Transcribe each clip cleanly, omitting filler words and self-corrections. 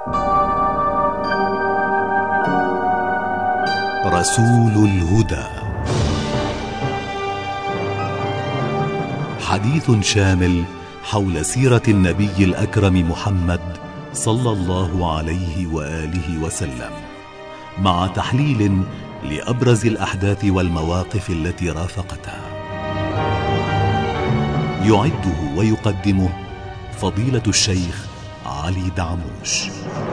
رسول الهدى، حديث شامل حول سيرة النبي الأكرم محمد صلى الله عليه وآله وسلم، مع تحليل لأبرز الأحداث والمواقف التي رافقتها. يعده ويقدمه فضيلة الشيخ علي دعموش.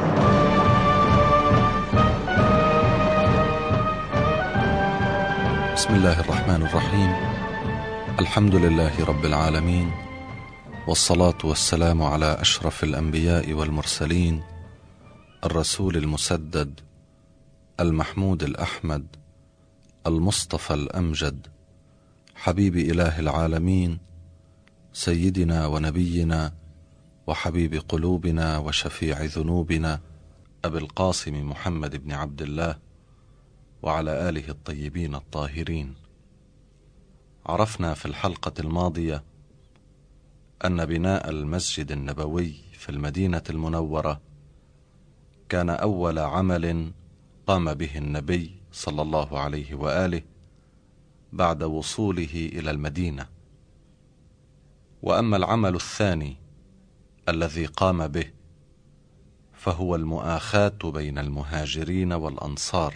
بسم الله الرحمن الرحيم. الحمد لله رب العالمين، والصلاة والسلام على أشرف الأنبياء والمرسلين، الرسول المسدد، المحمود الأحمد، المصطفى الأمجد، حبيب إله العالمين، سيدنا ونبينا وحبيب قلوبنا وشفيع ذنوبنا، أبي القاسم محمد بن عبد الله، وعلى آله الطيبين الطاهرين. عرفنا في الحلقة الماضية أن بناء المسجد النبوي في المدينة المنورة كان أول عمل قام به النبي صلى الله عليه وآله بعد وصوله إلى المدينة. وأما العمل الثاني الذي قام به فهو المؤاخاة بين المهاجرين والأنصار.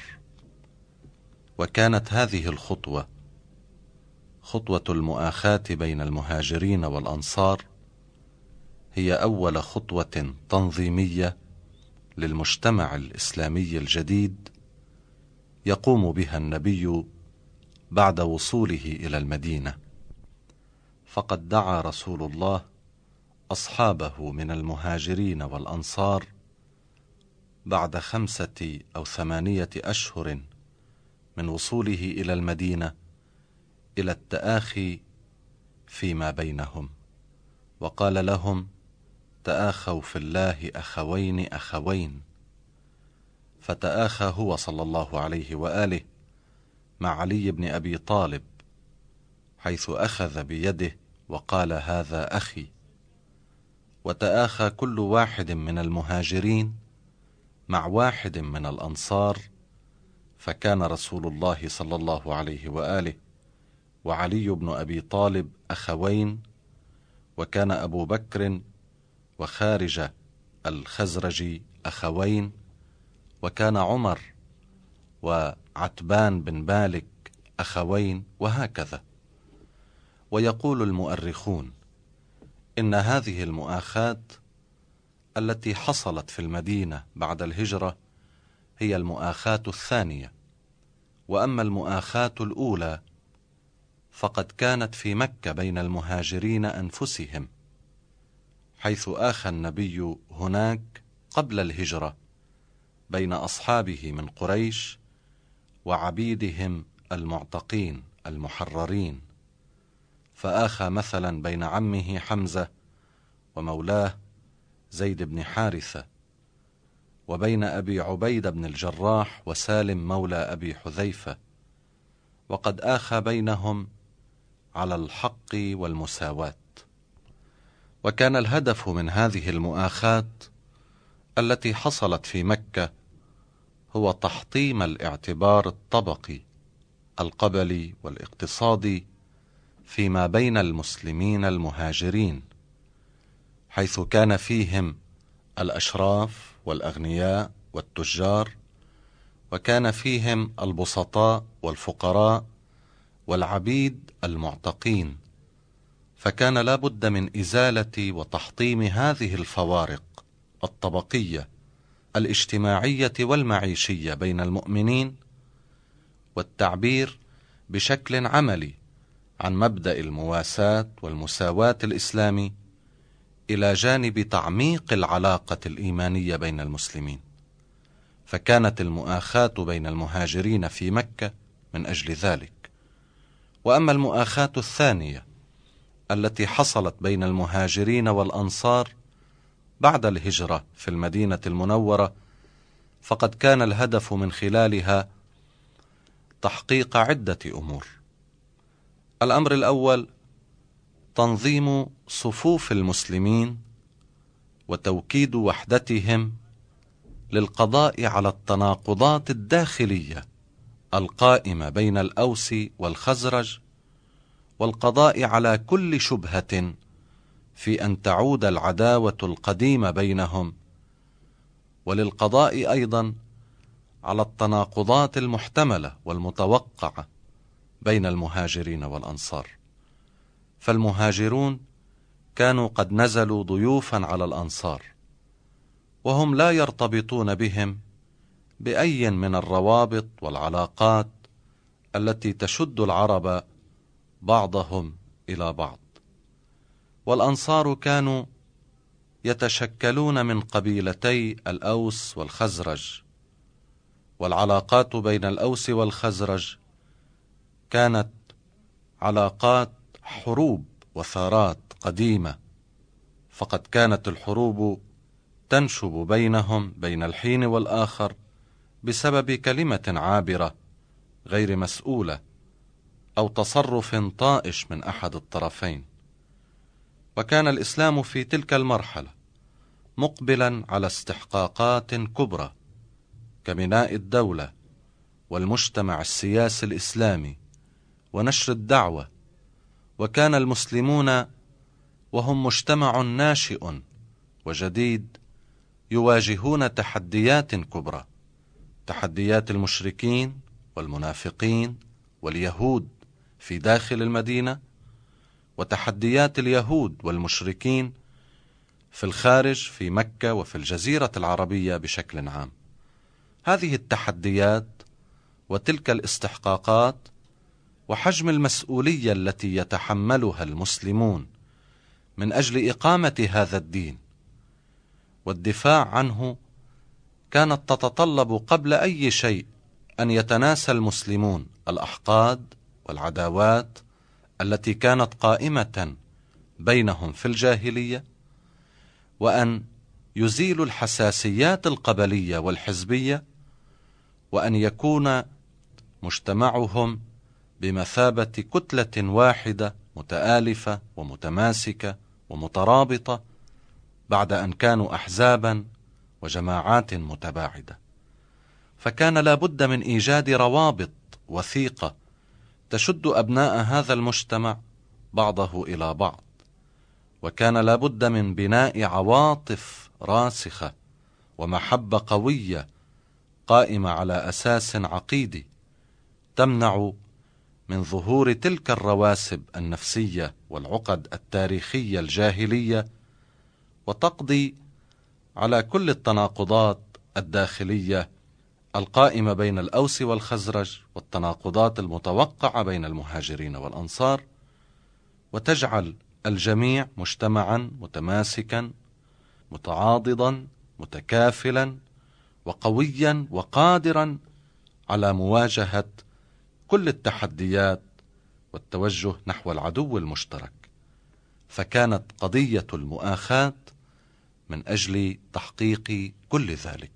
وكانت هذه الخطوة، خطوة المؤاخاة بين المهاجرين والأنصار، هي أول خطوة تنظيمية للمجتمع الإسلامي الجديد يقوم بها النبي بعد وصوله إلى المدينة. فقد دعا رسول الله أصحابه من المهاجرين والأنصار بعد 5 أو 8 أشهر من وصوله إلى المدينة إلى التآخي فيما بينهم، وقال لهم: تآخوا في الله أخوين أخوين. فتآخى هو صلى الله عليه وآله مع علي بن أبي طالب، حيث أخذ بيده وقال: هذا أخي. وتآخى كل واحد من المهاجرين مع واحد من الأنصار، فكان رسول الله صلى الله عليه وآله وعلي بن أبي طالب أخوين، وكان أبو بكر وخارجة الخزرجي أخوين، وكان عمر وعتبان بن مالك أخوين، وهكذا. ويقول المؤرخون إن هذه المؤاخاة التي حصلت في المدينة بعد الهجرة هي المؤاخاة الثانية. وأما المؤاخاة الأولى فقد كانت في مكة بين المهاجرين أنفسهم، حيث آخى النبي هناك قبل الهجرة بين أصحابه من قريش وعبيدهم المعتقين المحررين، فآخى مثلا بين عمه حمزة ومولاه زيد بن حارثة، وبين أبي عبيدة بن الجراح وسالم مولى أبي حذيفة، وقد آخى بينهم على الحق والمساواة. وكان الهدف من هذه المؤاخاة التي حصلت في مكة هو تحطيم الاعتبار الطبقي القبلي والاقتصادي فيما بين المسلمين المهاجرين، حيث كان فيهم الأشراف والأغنياء والتجار، وكان فيهم البسطاء والفقراء والعبيد المعتقين. فكان لا بد من إزالة وتحطيم هذه الفوارق الطبقية الاجتماعية والمعيشية بين المؤمنين، والتعبير بشكل عملي عن مبدأ المواساة والمساواة الإسلامي إلى جانب تعميق العلاقة الإيمانية بين المسلمين. فكانت المؤاخاة بين المهاجرين في مكة من أجل ذلك. وأما المؤاخاة الثانية التي حصلت بين المهاجرين والأنصار بعد الهجرة في المدينة المنورة، فقد كان الهدف من خلالها تحقيق عدة أمور. الأمر الأول تنظيم صفوف المسلمين وتوكيد وحدتهم للقضاء على التناقضات الداخلية القائمة بين الأوس والخزرج، والقضاء على كل شبهة في أن تعود العداوة القديمة بينهم، وللقضاء أيضا على التناقضات المحتملة والمتوقعة بين المهاجرين والأنصار. فالمهاجرون كانوا قد نزلوا ضيوفا على الأنصار، وهم لا يرتبطون بهم بأي من الروابط والعلاقات التي تشد العرب بعضهم إلى بعض. والأنصار كانوا يتشكلون من قبيلتي الأوس والخزرج، والعلاقات بين الأوس والخزرج كانت علاقات حروب وثارات قديمة، فقد كانت الحروب تنشب بينهم بين الحين والآخر بسبب كلمة عابرة غير مسؤولة أو تصرف طائش من أحد الطرفين. وكان الإسلام في تلك المرحلة مقبلا على استحقاقات كبرى كبناء الدولة والمجتمع السياسي الإسلامي ونشر الدعوة، وكان المسلمون وهم مجتمع ناشئ وجديد يواجهون تحديات كبرى، تحديات المشركين والمنافقين واليهود في داخل المدينة، وتحديات اليهود والمشركين في الخارج في مكة وفي الجزيرة العربية بشكل عام. هذه التحديات وتلك الاستحقاقات وحجم المسؤولية التي يتحملها المسلمون من أجل إقامة هذا الدين والدفاع عنه كانت تتطلب قبل أي شيء أن يتناسى المسلمون الأحقاد والعداوات التي كانت قائمة بينهم في الجاهلية، وأن يزيلوا الحساسيات القبلية والحزبية، وأن يكون مجتمعهم بمثابة كتلة واحدة متآلفة ومتماسكة ومترابطة بعد أن كانوا أحزابا وجماعات متباعدة. فكان لا بد من إيجاد روابط وثيقة تشد أبناء هذا المجتمع بعضه إلى بعض، وكان لا بد من بناء عواطف راسخة ومحبة قوية قائمة على أساس عقيدي تمنع من ظهور تلك الرواسب النفسية والعقد التاريخية الجاهلية، وتقضي على كل التناقضات الداخلية القائمة بين الأوس والخزرج والتناقضات المتوقعة بين المهاجرين والأنصار، وتجعل الجميع مجتمعا متماسكا متعاضدا متكافلا وقويا وقادرا على مواجهة كل التحديات والتوجه نحو العدو المشترك. فكانت قضية المؤاخاة من أجل تحقيق كل ذلك.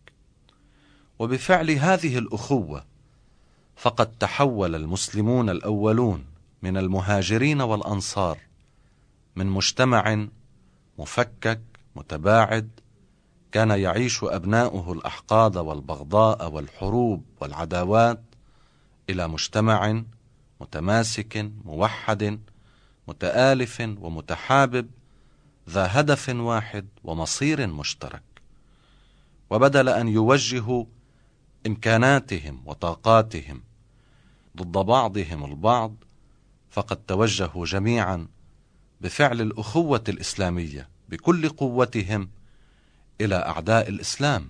وبفعل هذه الأخوة فقد تحول المسلمون الأولون من المهاجرين والأنصار من مجتمع مفكك متباعد كان يعيش أبناؤه الأحقاد والبغضاء والحروب والعداوات إلى مجتمع متماسك موحد متآلف ومتحابب ذا هدف واحد ومصير مشترك. وبدل أن يوجهوا إمكاناتهم وطاقاتهم ضد بعضهم البعض، فقد توجهوا جميعا بفعل الأخوة الإسلامية بكل قوتهم إلى أعداء الإسلام.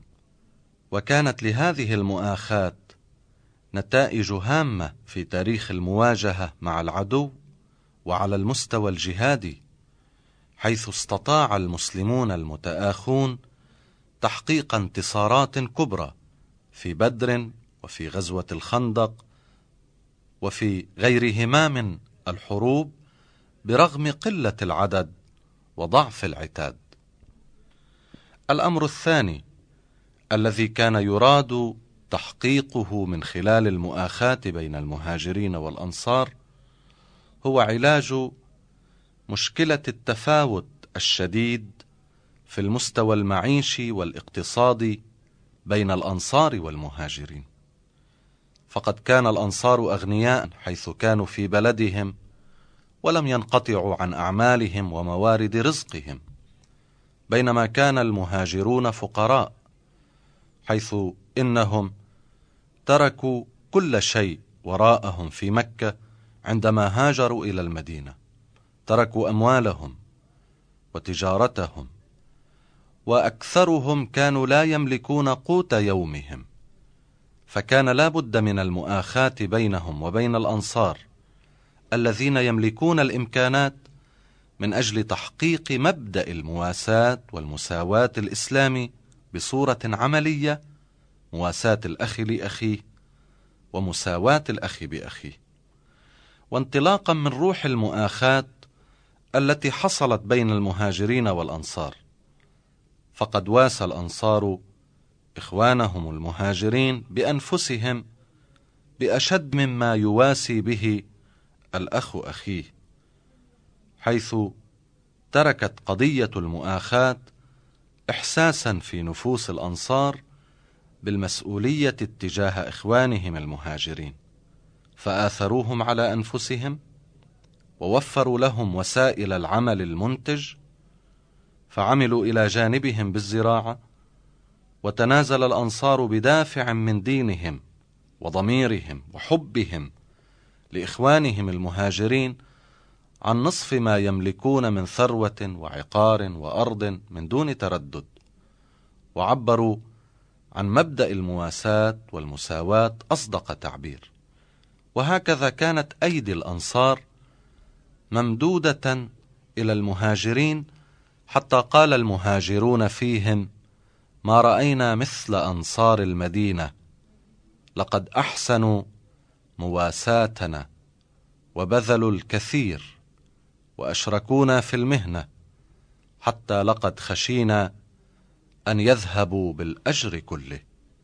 وكانت لهذه المؤاخاة نتائج هامة في تاريخ المواجهة مع العدو وعلى المستوى الجهادي، حيث استطاع المسلمون المتآخون تحقيق انتصارات كبرى في بدر وفي غزوة الخندق وفي غيرهما من الحروب برغم قلة العدد وضعف العتاد. الأمر الثاني الذي كان يراد تحقيقه من خلال المؤاخاة بين المهاجرين والأنصار هو علاج مشكلة التفاوت الشديد في المستوى المعيشي والاقتصادي بين الأنصار والمهاجرين، فقد كان الأنصار أغنياء حيث كانوا في بلدهم ولم ينقطعوا عن أعمالهم وموارد رزقهم، بينما كان المهاجرون فقراء حيث إنهم تركوا كل شيء وراءهم في مكة عندما هاجروا إلى المدينة، تركوا أموالهم وتجارتهم، وأكثرهم كانوا لا يملكون قوت يومهم، فكان لا بد من المؤاخاة بينهم وبين الأنصار الذين يملكون الإمكانات من أجل تحقيق مبدأ المواساة والمساواة الإسلامي بصورة عملية، مواساة الأخ لأخيه ومساواة الأخ بأخيه. وانطلاقا من روح المؤاخاة التي حصلت بين المهاجرين والأنصار، فقد واسى الأنصار إخوانهم المهاجرين بأنفسهم بأشد مما يواسي به الأخ أخيه، حيث تركت قضية المؤاخاة إحساسا في نفوس الأنصار بالمسؤولية تجاه إخوانهم المهاجرين، فآثروهم على أنفسهم ووفروا لهم وسائل العمل المنتج، فعملوا إلى جانبهم بالزراعة، وتنازل الأنصار بدافع من دينهم وضميرهم وحبهم لإخوانهم المهاجرين عن نصف ما يملكون من ثروة وعقار وأرض من دون تردد، وعبروا عن مبدأ المواساة والمساواة أصدق تعبير. وهكذا كانت أيدي الأنصار ممدودة إلى المهاجرين، حتى قال المهاجرون فيهم: ما رأينا مثل أنصار المدينة، لقد أحسنوا مواساتنا وبذلوا الكثير وأشركونا في المهنة، حتى لقد خشينا أن يذهبوا بالأجر كله.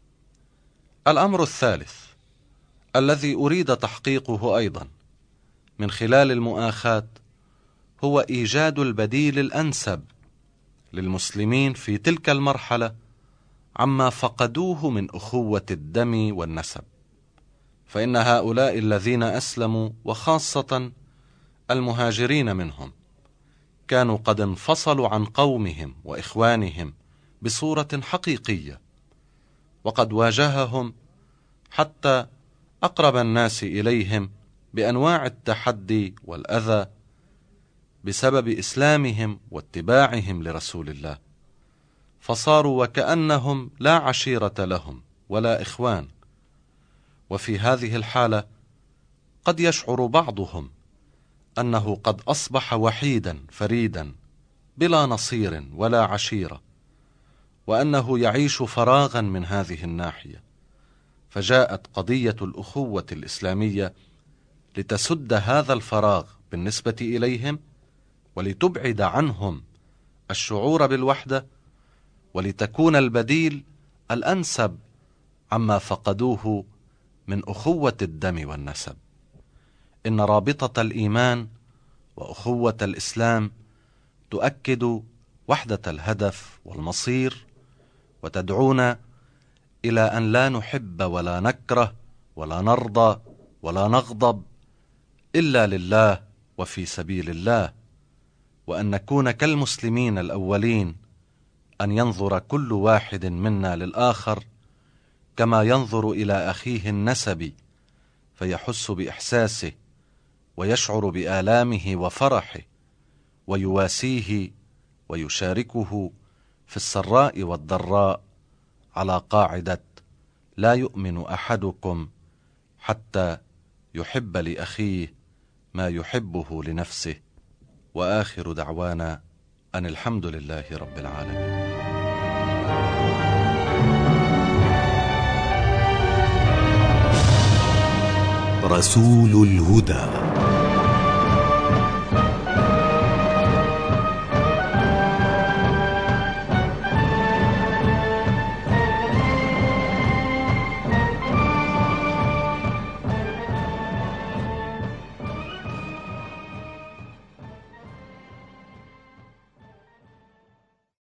الأمر الثالث الذي أريد تحقيقه أيضا من خلال المؤاخاة هو إيجاد البديل الأنسب للمسلمين في تلك المرحلة عما فقدوه من أخوة الدم والنسب، فإن هؤلاء الذين أسلموا وخاصة المهاجرين منهم كانوا قد انفصلوا عن قومهم وإخوانهم بصورة حقيقية، وقد واجههم حتى أقرب الناس إليهم بأنواع التحدي والأذى بسبب إسلامهم واتباعهم لرسول الله، فصاروا وكأنهم لا عشيرة لهم ولا إخوان. وفي هذه الحالة قد يشعر بعضهم أنه قد أصبح وحيدا فريدا بلا نصير ولا عشيرة، وأنه يعيش فراغا من هذه الناحية، فجاءت قضية الأخوة الإسلامية لتسد هذا الفراغ بالنسبة إليهم، ولتبعد عنهم الشعور بالوحدة، ولتكون البديل الأنسب عما فقدوه من أخوة الدم والنسب. إن رابطة الإيمان وأخوة الإسلام تؤكد وحدة الهدف والمصير، وتدعونا إلى أن لا نحب ولا نكره ولا نرضى ولا نغضب إلا لله وفي سبيل الله، وأن نكون كالمسلمين الأولين، أن ينظر كل واحد منا للآخر كما ينظر إلى أخيه النسبي، فيحس بإحساسه ويشعر بآلامه وفرحه، ويواسيه ويشاركه في السراء والضراء، على قاعدة لا يؤمن أحدكم حتى يحب لأخيه ما يحبه لنفسه. وآخر دعوانا أن الحمد لله رب العالمين. رسول الهدى.